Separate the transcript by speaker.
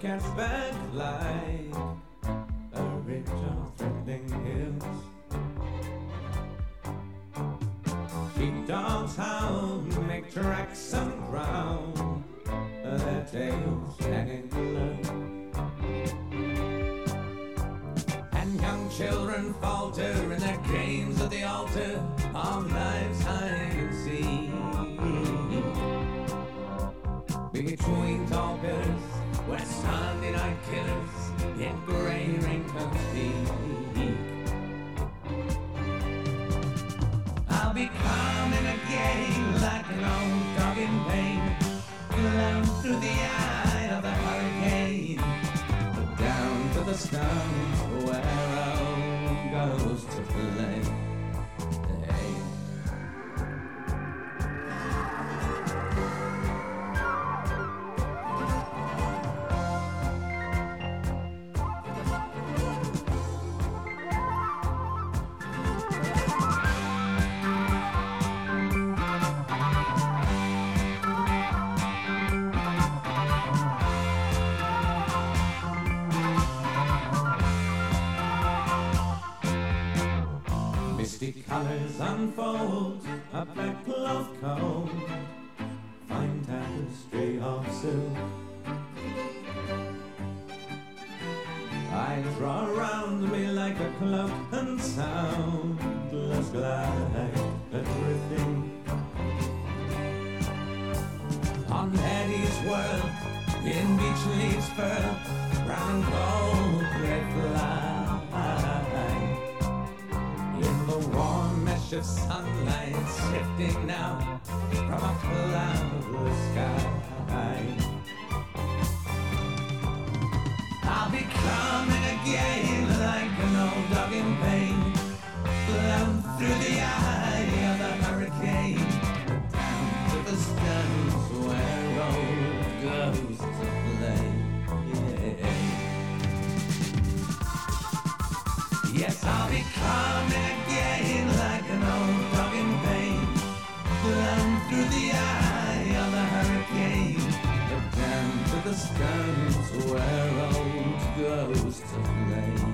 Speaker 1: catch back like a ridge of threatening hills. Sheepdogs howl, make tracks on ground, their tails hanging low. And young children falter in their games at the altar of life's hide and seek. Between tall pillars, where Sunday night killers in grey raincoats speak. I'll be coming again like an old dog in pain, blown through the eye of the hurricane, down to the stones where old ghosts play. Misty colors unfold, a black cloth coat, fine tapestry of silk. I draw around me like a cloak and soundless glide drifting on Eddie's world, in beach leaves furled, brown and gold they fly. In the warm mesh of sunlight, sifting now from a cloudless sky. I'll be coming again like an old dog in pain, blown through the eye of the hurricane, down to the stones where old ghosts play. Yeah. Yes, I'll be coming again like an old dog in pain, blown through the eye of the hurricane, down to the stones where old ghosts play.